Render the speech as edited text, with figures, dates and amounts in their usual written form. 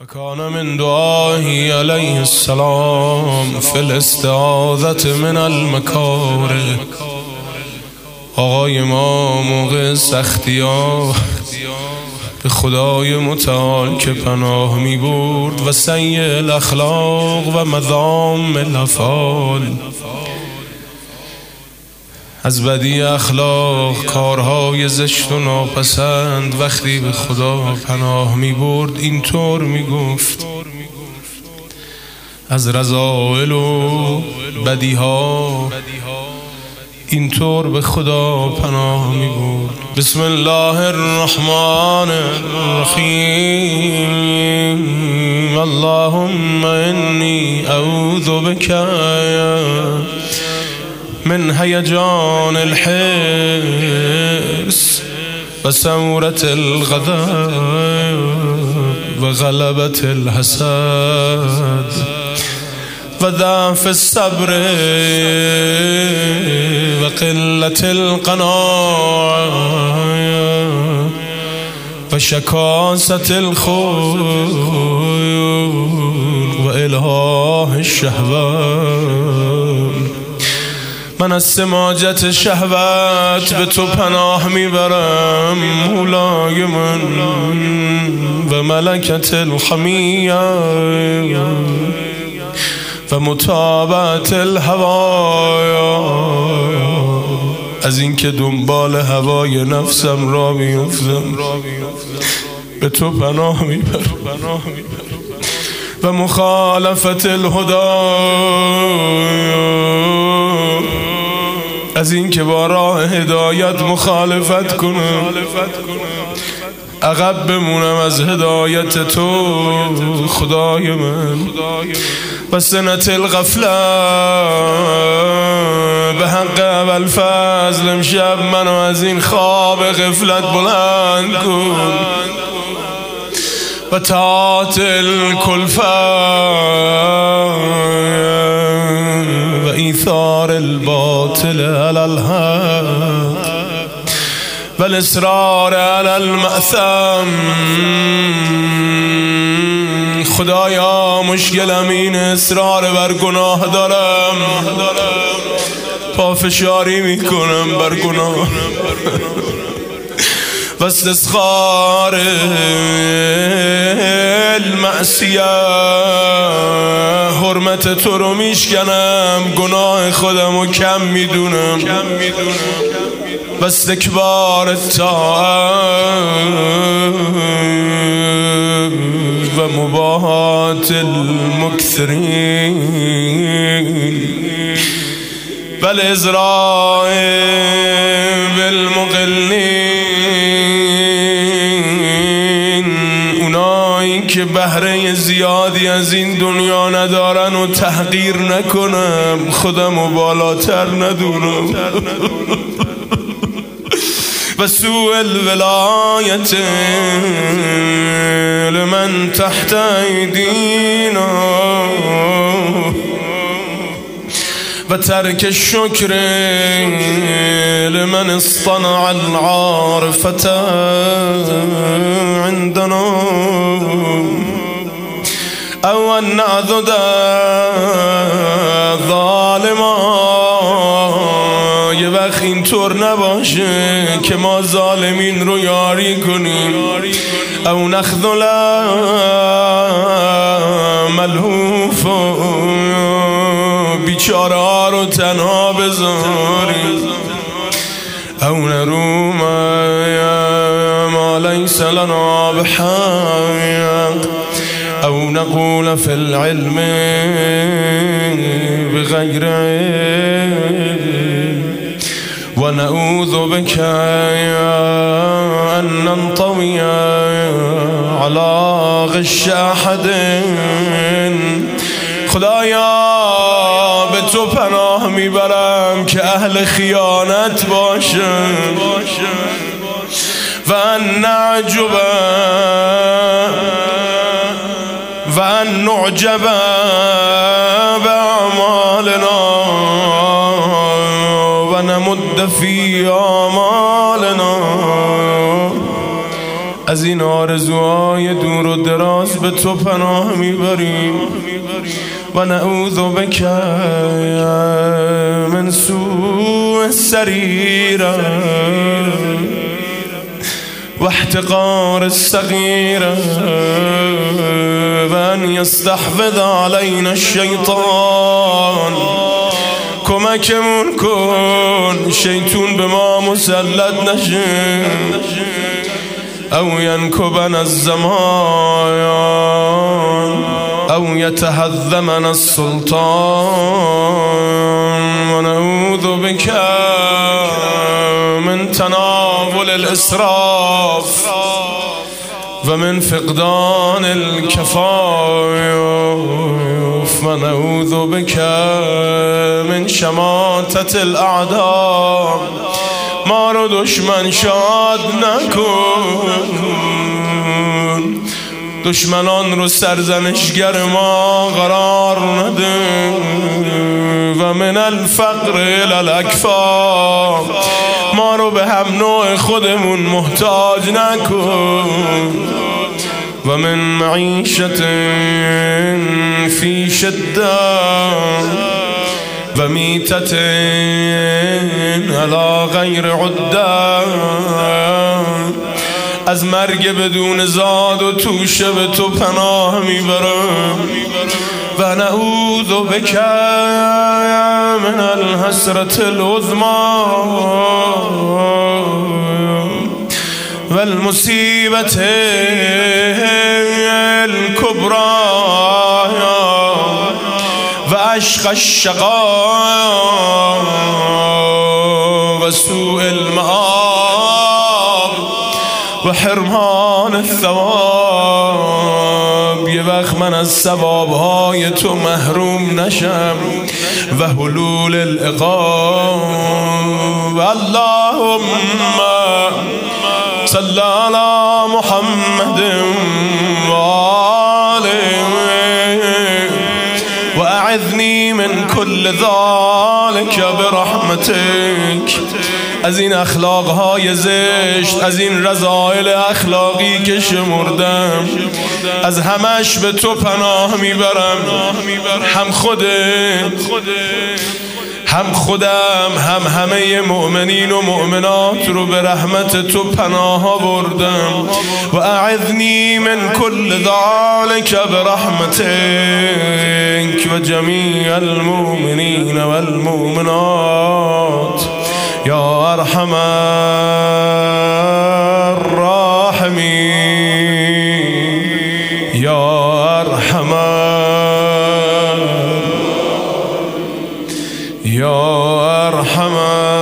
وكان من دعائه عليه السلام في الاستعاذة من المكاره. آقای ما موقع سختی‌ها به خدای متعال که پناه می برد و سیء الاخلاق و مذام الافعال، از بدی اخلاق، کارهای زشت و ناپسند، وقتی به خدا پناه می برد اینطور می گفت: از رذائل و بدیها اینطور به خدا پناه می برد. بسم الله الرحمن الرحیم. اللهم انی اعوذ بک من هیجان الحرص و سورة الغضب و غلبة الحسد و ضعف الصبر و قلة القناعة و شکاست الخلق و الهاه الشهوات. من از سماجت شهوت به تو پناه میبرم مولای من و ملکت الحمیه و متابعت الهوایا، از اینکه دنبال هوای نفسم را میافتم به تو پناه میبرم و مخالفت الهدی، از اینکه با راه هدایت مخالفت کنم، عقب بمونم از هدایت تو خدای من. و سنت الغفله، به حق اول فضل امشب منو از این خواب غفلت بلند کن و طاعت الکلفه و ایثار الباطل علی الحق و الاصرار علی المأثم. خدایا مشکلم این اصرار بر گناه دارم، پافشاری میکنم بر گناه و استسخار المعصیه، حرمت تو رو میشکنم، گناه خودم رو کم میدونم و استکبار الطاعت و مباهات المکثرین و الازراء بالمقلین، اونایی که بهره زیادی از این دنیا ندارن و تحقیر نکنم، خودم و بالاتر ندونم و سوء الولایت لمن تحت ایدینا و ترک الشکر لمن اصطنع العارفة عندنا او ان نعذد ظالما. یه وقت اینطور نباشه که ما ظالمین رو یاری کنیم، او نخذل ملهوف، بیچاره ها رو تنها بذاریم، او نروم ما لیس لنا بحق، او نقول فی العلم بغیر علم و نعوذ بک ان ننطوی علی غش احد. خدایا به تو پناه میبرم که اهل خیانت باشم و ان نعجب و ان نعجب باعمالنا و نمد فی آمالنا از این آرزوهای دور و دراز به تو پناه میبریم و نعوذ بک من سوء السریره و احتقار الصغیره و ان یستحوذ علینا الشیطان. کمکمون کن شیطون به ما مسلط نشه. او ینکبنا الزمان او یتهذمنا السلطان و نعوذ بک من تناول الاسراف و من فقدان الکفاف و نعوذ بک من شماتة الاعداء. ما رو دشمن شاد نکن، دشمنان رو سرزنشگر ما قرار نده. و من الفقر الی الاکفاف، ما رو به هم نوع خودمون محتاج نکن. و من معیشت فی شده و میتت علی غیر عده، از مرگ بدون زاد و توشه به تو پناه میبرم. و نعوذ بک من الحسرة العظمی و المصیبة الکبری و عشق الشقاء و سوء المآب و حرمان الثواب. یه وقت من از ثوابهای تو محروم نشم و حلول العقاب. اللهم صل علی محمد و آله و اعذنی من کل ذلك برحمتک. از این اخلاقهای زشت، از این رذائل اخلاقی که شمردم، از همش به تو پناه میبرم. هم خودم هم همه مؤمنین و مؤمنات رو به رحمت تو پناه بردم. و اعذنی من کل ذلك برحمتک و جمیع المؤمنین و المؤمنات یا ارحم الراحمین یا ارحم یا ارحم